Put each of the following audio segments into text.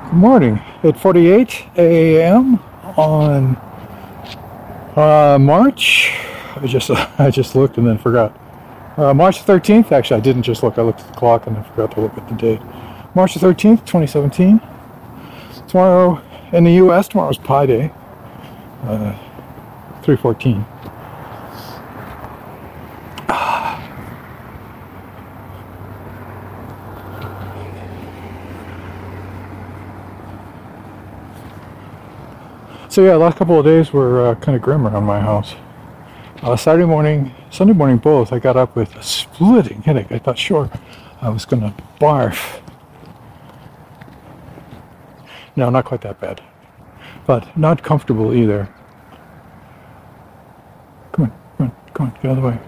Good morning. 8:48 a.m. on March. I just looked and then forgot. March 13th. Actually, I didn't just look. I looked at the clock and then forgot to look at the date. March 13th, 2017. Tomorrow in the U.S. Tomorrow's Pi Day. 3/14. So yeah, last couple of days were kind of grim around my house. Saturday morning, Sunday morning both, I got up with a splitting headache. I thought sure I was going to barf. No, not quite that bad. But not comfortable either. Come on, get out of the way.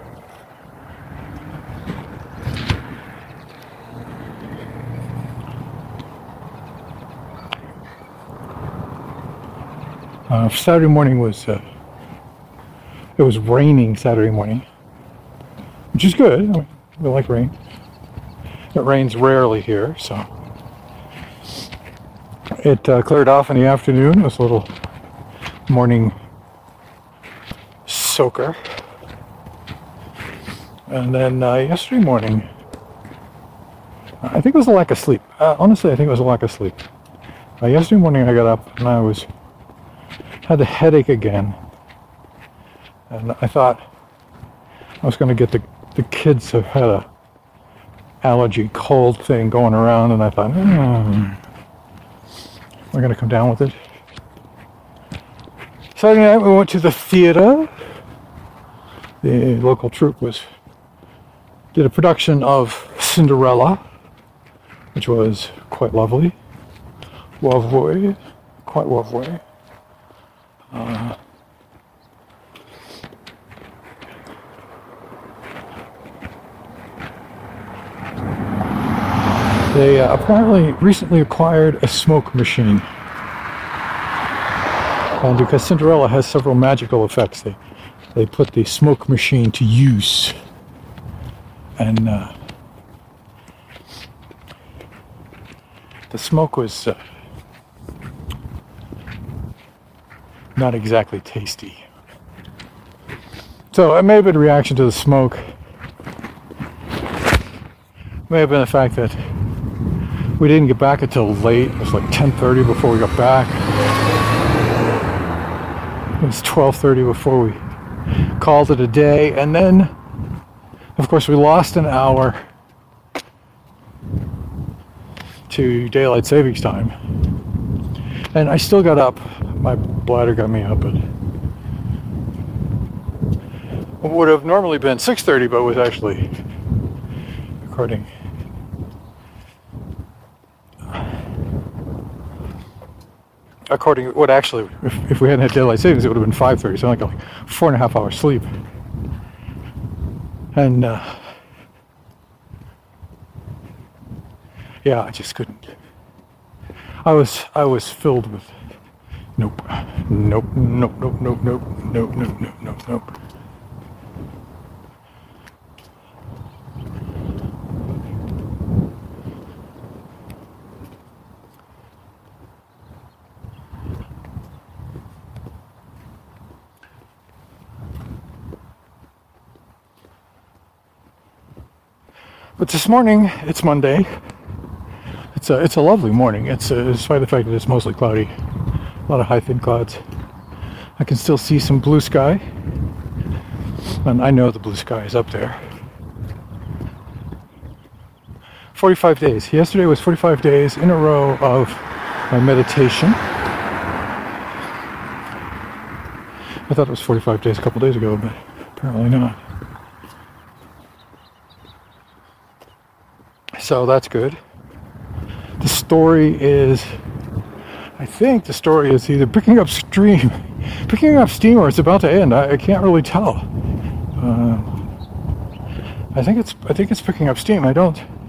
Saturday morning was, it was raining Saturday morning, which is good. I mean, we like rain. It rains rarely here, so it cleared off in the afternoon. It was a little morning soaker. And then yesterday morning, I think it was a lack of sleep. Honestly, I think it was a lack of sleep. Yesterday morning I got up and I had the headache again, and I thought I was going to get the kids have had a allergy cold thing going around, and I thought we're going to come down with it. Saturday night we went to the theater. The local troupe did a production of Cinderella, which was quite lovely. Quite lovely. They apparently recently acquired a smoke machine. And because Cinderella has several magical effects, they put the smoke machine to use. And the smoke was not exactly tasty. So it may have been a reaction to the smoke. May have been the fact that we didn't get back until late. It was like 10:30 before we got back. It was 12:30 before we called it a day. And then, of course, we lost an hour to daylight savings time. And I still got up. My bladder got me up at what would have normally been 6:30, but was actually, according what actually, if we hadn't had daylight savings, it would have been 5:30. So I got like 4.5 hours sleep. And yeah, I just couldn't. I was filled with nope. But this morning, it's Monday. It's a lovely morning. Despite the fact that it's mostly cloudy, a lot of high thin clouds. I can still see some blue sky, and I know the blue sky is up there. 45 days. Yesterday was 45 days in a row of my meditation. I thought it was 45 days a couple days ago, but apparently not. So that's good. I think the story is either picking up steam or it's about to end. I can't really tell. I think it's picking up steam. I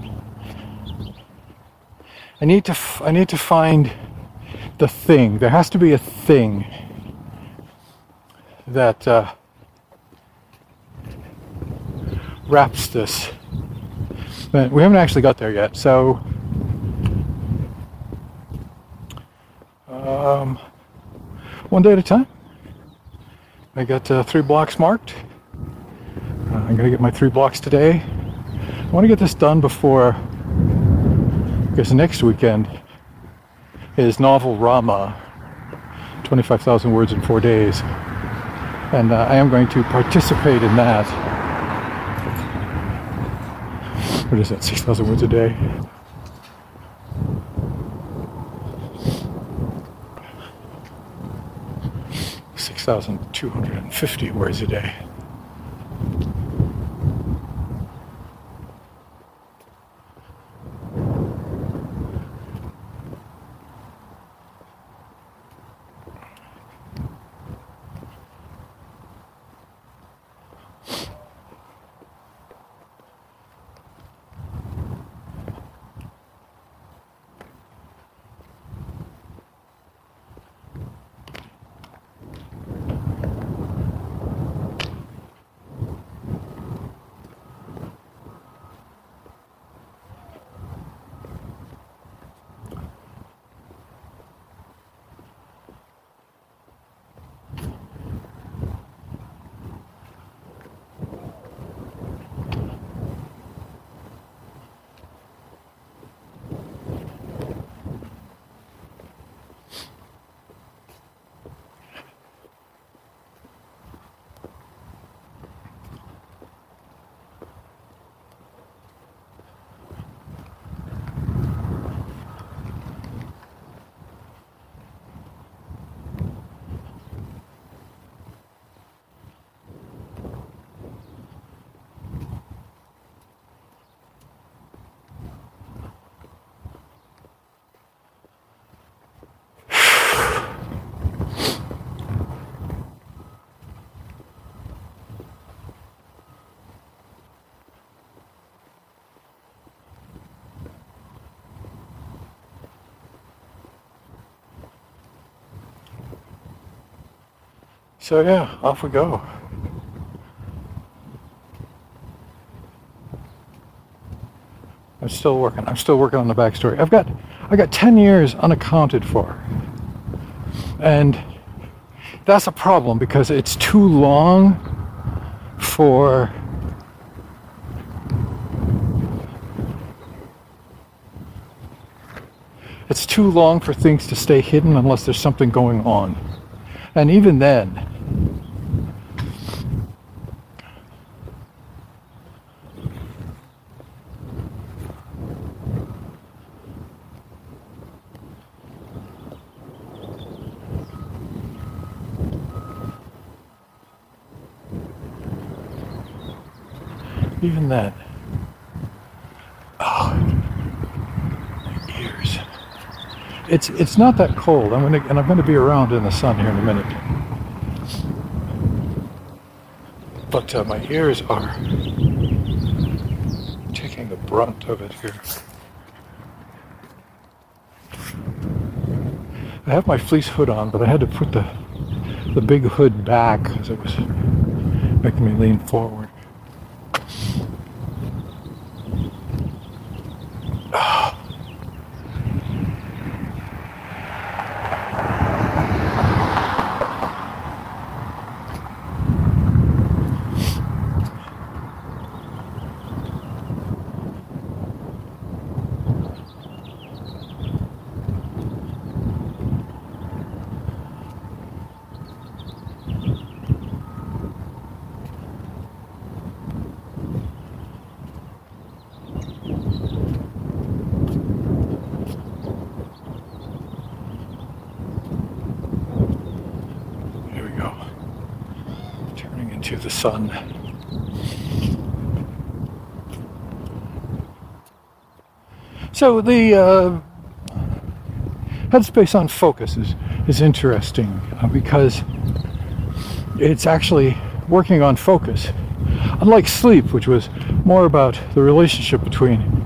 need to find the thing. There has to be a thing that wraps this. But we haven't actually got there yet. So one day at a time. I got 3 blocks marked. I'm going to get my 3 blocks today. I want to get this done before, because next weekend is Novel Rama, 25,000 words in 4 days. And I am going to participate in that. What is that, 6,000 words a day? $6,250 words a day. So yeah, off we go. I'm still working on the backstory. I got 10 years unaccounted for. And that's a problem because it's too long for things to stay hidden unless there's something going on. And even then, oh, my ears. It's not that cold. I'm gonna be around in the sun here in a minute. But my ears are taking the brunt of it here. I have my fleece hood on, but I had to put the big hood back because it was making me lean forward. To the sun. So the headspace on focus is interesting because it's actually working on focus. Unlike sleep, which was more about the relationship between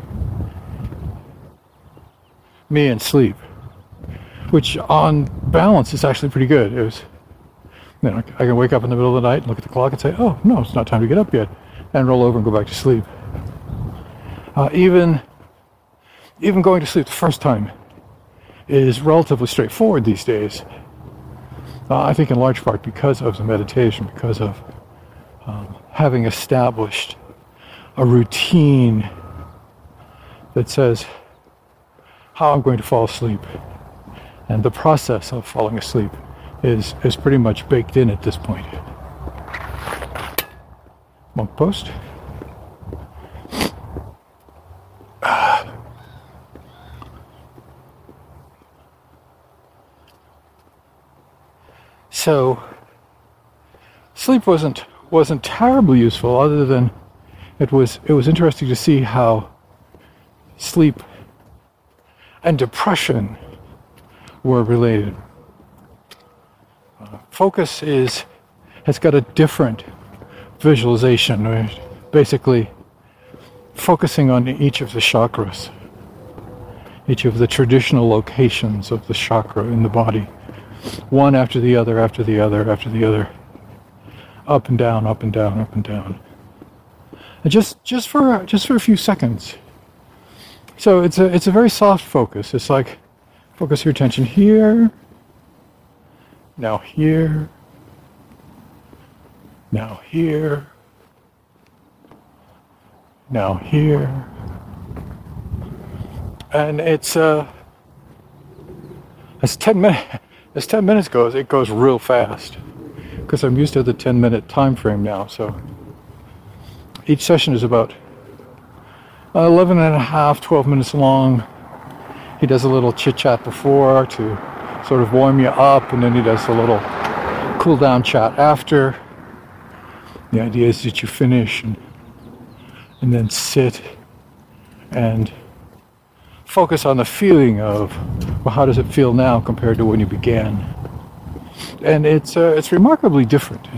me and sleep, which on balance is actually pretty good. It was, you know, I can wake up in the middle of the night and look at the clock and say, oh, no, it's not time to get up yet, and roll over and go back to sleep. Even going to sleep the first time is relatively straightforward these days. I think in large part because of the meditation, because of having established a routine that says how I'm going to fall asleep. And the process of falling asleep is pretty much baked in at this point. Monk post. So sleep wasn't terribly useful, other than it was interesting to see how sleep and depression were related. Focus has got a different visualization, right? Basically focusing on each of the chakras, each of the traditional locations of the chakra in the body, one after the other, after the other, after the other, up and down, up and down, up and down, and just for a few seconds. So it's a very soft focus. It's like focus your attention here, now here, now here, now here, and as 10 minutes goes, it goes real fast because I'm used to the 10-minute time frame now. So each session is about 11 and a half, 12 minutes long. He does a little chit-chat before to sort of warm you up, and then he does a little cool-down chat after. The idea is that you finish and then sit and focus on the feeling of, well, how does it feel now compared to when you began? And it's remarkably different.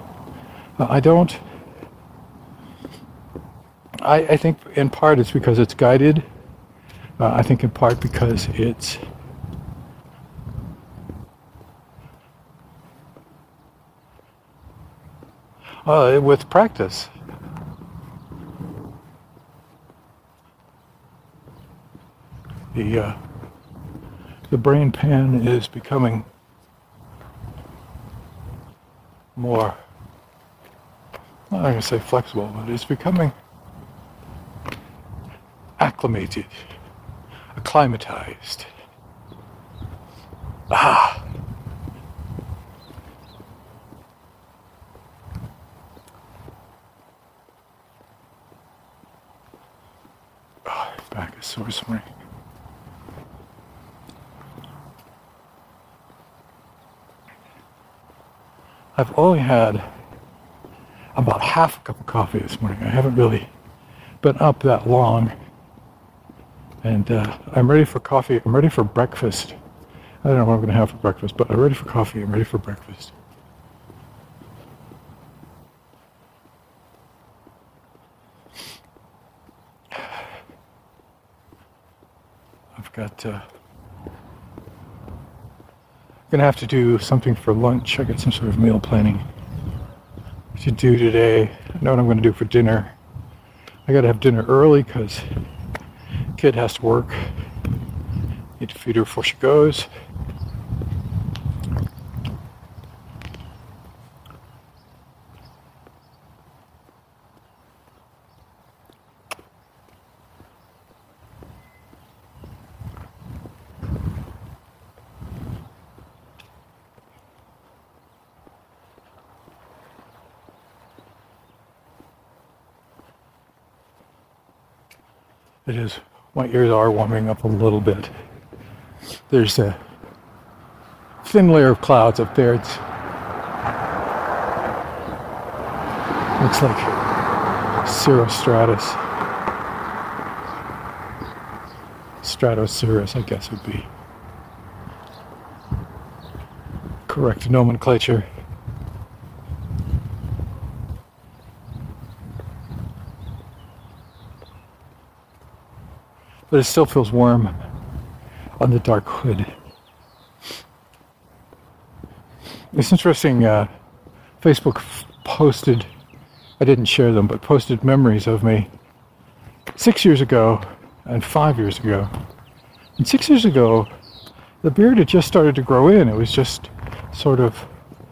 I think in part it's because it's guided. I think in part because it's with practice. The brain pan is becoming more, I'm not going to say flexible, but it's becoming acclimated, acclimatized. Back is sore this morning. I've only had about half a cup of coffee this morning. I haven't really been up that long. And I'm ready for coffee. I'm ready for breakfast. I don't know what I'm going to have for breakfast, but I'm ready for coffee. I'm ready for breakfast. I've got... I'm going to have to do something for lunch. I got some sort of meal planning to do today. I know what I'm going to do for dinner. I got to have dinner early because kid has to work. Need to feed her before she goes. It is. My ears are warming up a little bit. There's a thin layer of clouds up there. It looks like cirrostratus. Stratocirrus, I guess would be correct nomenclature. But it still feels warm on the dark hood. It's interesting, Facebook posted, I didn't share them, but posted memories of me 6 years ago and 5 years ago. And 6 years ago, the beard had just started to grow in. It was just sort of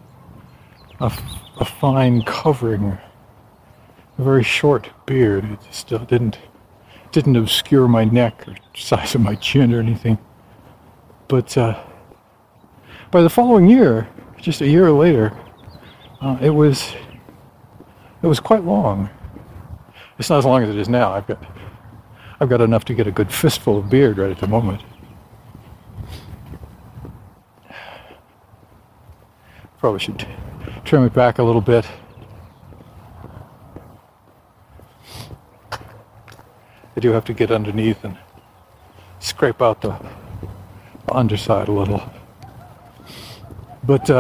a fine covering, a very short beard. It still didn't obscure my neck or size of my chin or anything. But by the following year, just a year later, it was quite long. It's not as long as it is now. I've got enough to get a good fistful of beard right at the moment. Probably should trim it back a little bit. I do have to get underneath and scrape out the underside a little. But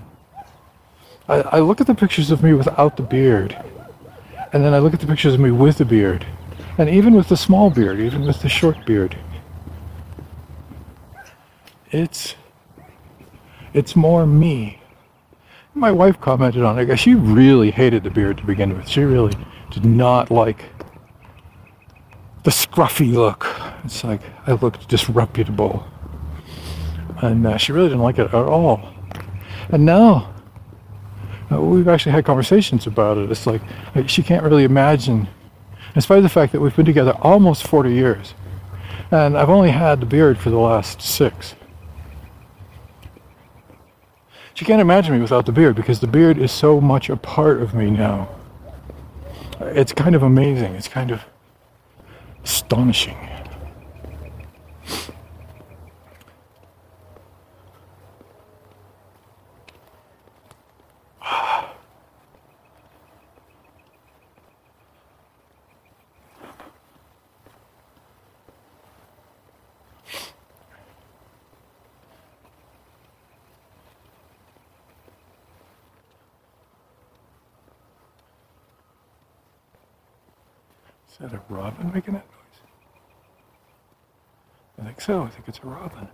I look at the pictures of me without the beard, and then I look at the pictures of me with the beard, and even with the small beard, even with the short beard, it's more me. My wife commented on it. She really hated the beard to begin with. She really did not like the scruffy look. It's like I looked disreputable, and she really didn't like it at all. And now we've actually had conversations about it. It's like she can't really imagine, in spite of the fact that we've been together almost 40 years, and I've only had the beard for the last 6. She can't imagine me without the beard because the beard is so much a part of me now. It's kind of amazing. It's kind of astonishing. Is that a robin making that noise? I think so. I think it's a robin.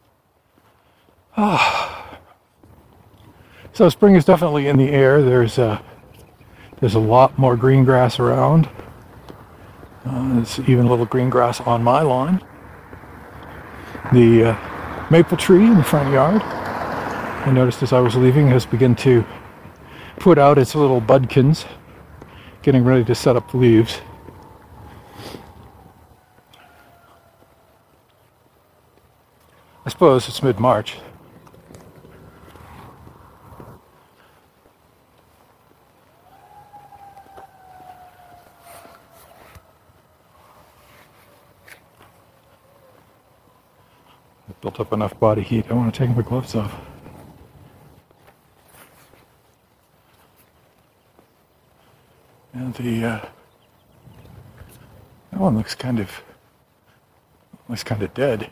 So spring is definitely in the air. There's a lot more green grass around. There's even a little green grass on my lawn. The maple tree in the front yard, I noticed as I was leaving, has begun to put out its little budkins, getting ready to set up leaves. I suppose it's mid-March. I've built up enough body heat. I want to take my gloves off. And that one looks kind of dead.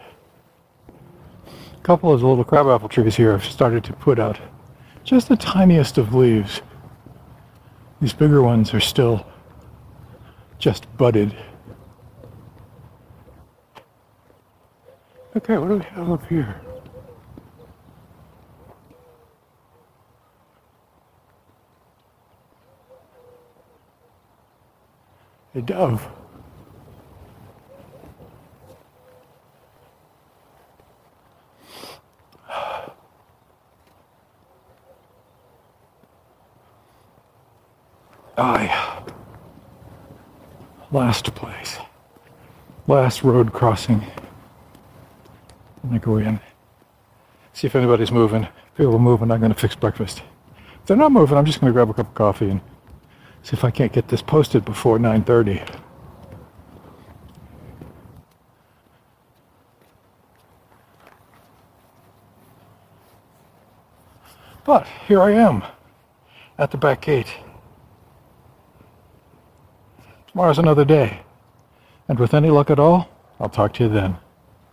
A couple of the little crabapple trees here have started to put out just the tiniest of leaves. These bigger ones are still just budded. Okay, what do we have up here? A dove. Last place. Last road crossing. I'm gonna go in. See if anybody's moving. If people are moving, I'm gonna fix breakfast. If they're not moving, I'm just gonna grab a cup of coffee and see if I can't get this posted before 9:30. But here I am at the back gate. Tomorrow's another day, and with any luck at all, I'll talk to you then.